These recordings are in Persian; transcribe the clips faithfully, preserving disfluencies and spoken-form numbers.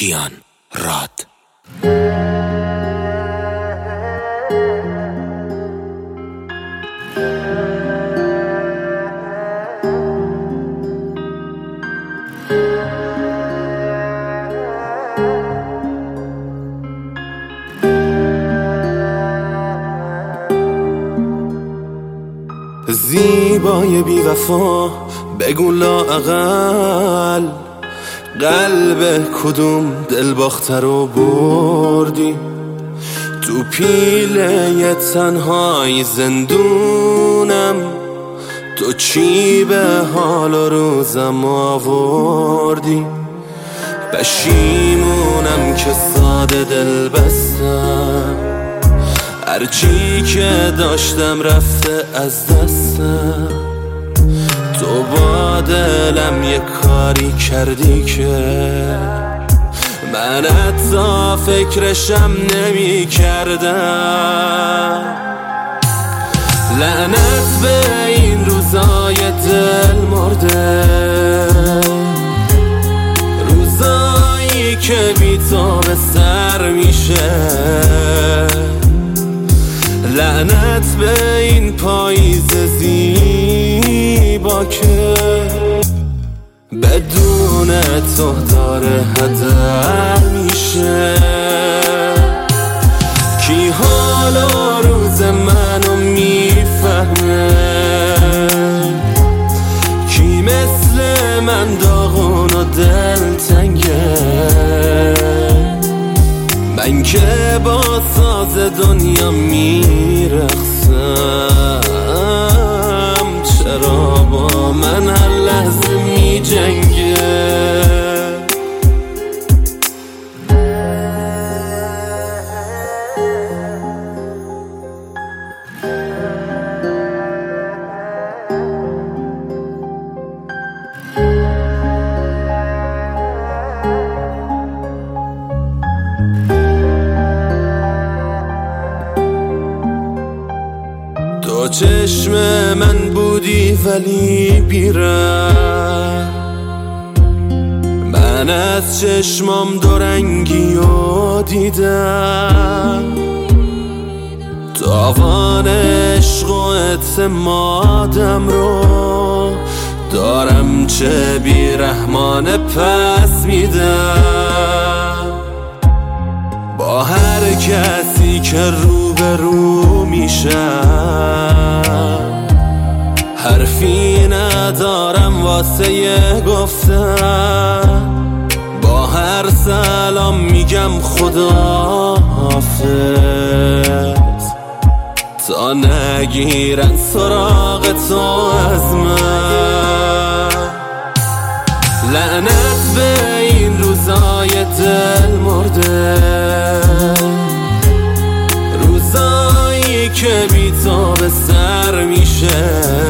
کیان راد. زیبای بی وفا بگو لااقل قلب کدوم دلباخته رو بردی تو پیله تنهای زندونم. تو چی به حال و روزم آوردی؟ پشیمونم که ساده دل بستم، هرچی که داشتم رفته از دستم. تو با دلم یه کاری کردی که من حتی فکرشم نمی کردم. لعنت به این روزای دل مرده، روزایی که بی تو به سر میشه. لعنت به این پاییز زیبا که بدون تو داره هدر میشه. کی حال و روز منو میفهمه؟ کی مثل من داغون و دلتنگه؟ من که با ساز دنیا میرقصم، چرا با من هر لحظه میجنگه؟ تو چشم من بودی ولی بیره، من از چشمام دورنگی و دیدم. تاوان عشق و اعتمادم رو دارم چه بیرحمانه پس میدم. با هر کسی که روبرو میشم حرفی ندارم واسه گفتن. با هر سلام میگم خدا حافظ تا نگیرن سراغ تو از من. لعنت به این روزای دل مرده، روزایی که بی تو به سر میشه.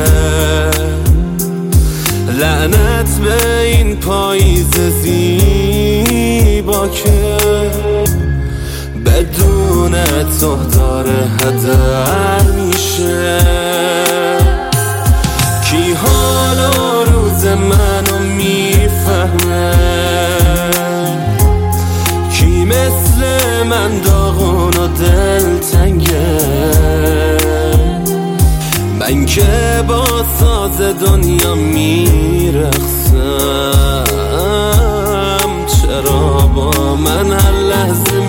لعنت به این پاییز زیبا که بدون تو داره هدر میشه. کی حال و روز منو میفهمه؟ کی مثل من داغون و دلتنگه؟ من که با ساز دنیا میرقصم، چرا با من هر لحظه